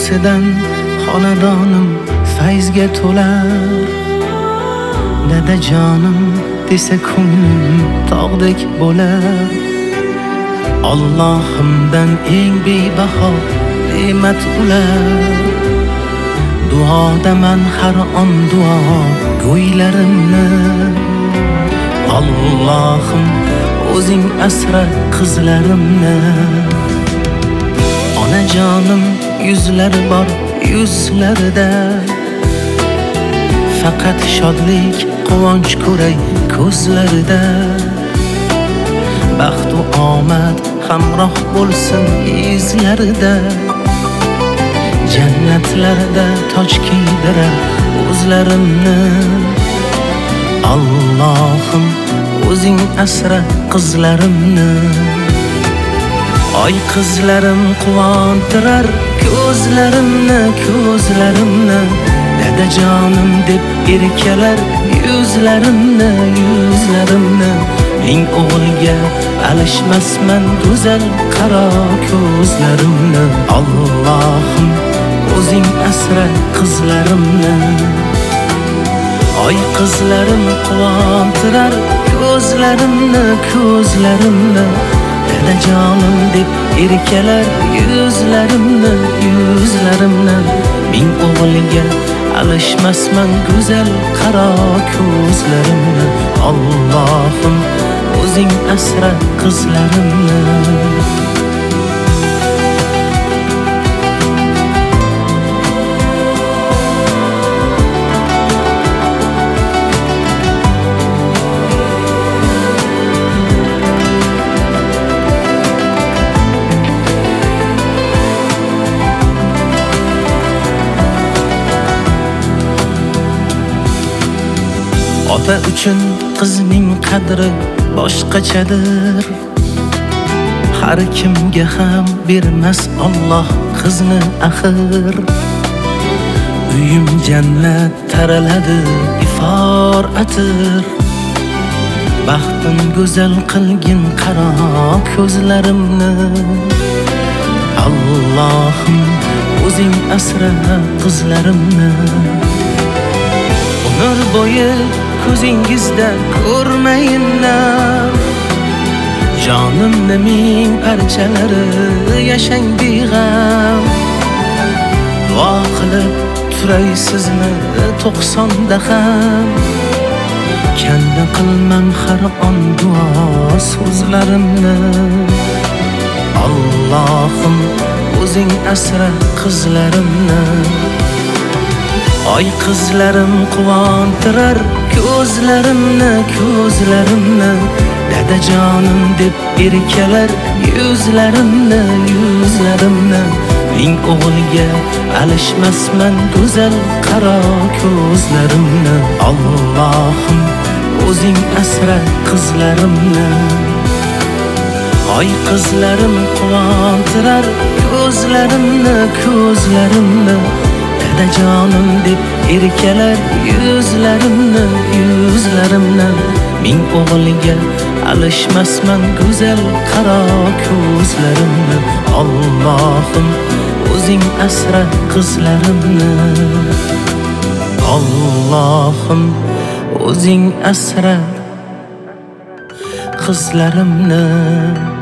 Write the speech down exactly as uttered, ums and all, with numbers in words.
yurtisidan xonadonim fayzga to'lar. Dadajonim desa ko'nglim tog'dek bo'lar. Allohimdan eng bebaho ne'mat ular. Duodaman har on duo go'ylarimni. Allohim o'zing asra qizlarimni. Onajonim yuzlari bor yuzlarida, faqat shodlik quvonch ko'ray ko'zlarida. Baxt va omad hamroh bo'lsin izlarida, jannatlarda toj kiydirar o'zlarimni. Allohim o'zing asra qizlarimni. Oy qizlarim quvontirar ko'zlarimni, ko'zlarimni. Dadajonim deb erkalar yuzlarimni, yuzlarimni. Ming o'g'ilga alishmasman go'zal qaro ko'zlarimni. Allohim o'zing asra qizlarimni. Oy qizlarim quvontirar ko'zlarimni, ko'zlarimni. Dadajonim deb erkalar yuzlarimni, yuzlarimni. Ming o'g'ilga alishmasman go'zal qaro ko'zlarimni. Allohim o'zing asra qizlarimni. Ota uchun qizning qadri boshqachadir. Har kimga ham bermas Alloh qizni axir. Uyim jannat taraladi ifor atir. Baxtim go'zal qilgin qaro ko'zlarimni. Allohim o'zing asra qizlarimni. Umr bo'yi ko'zingizda ko'rmayinlar. Jonimni ming parchalari yashang beg'am. Duo qilib turay sizni to'qsonda ham. Kanda qilmam har on duo so'zlarimni. Allohim o'zing asra qizlarimni. Oy qizlarim quvontirar ko'zlarimni, ko'zlarimni. Dadajonim deb erkalar yuzlarimni, yuzlarimni. Ming o'g'ilga alishmasman go'zal qaro ko'zlarimni. Allohim o'zing asra qizlarimni. Oy qizlarim quvontirar ko'zlarimni, ko'zlarimni. Dadajonim deb erkalar yuzlarimni, yuzlarimni. Ming o'g'ilga alishmasman go'zal qaro ko'zlarimni. Allohim o'zing asra qizlarimni. Allohim o'zing asra qizlarimni.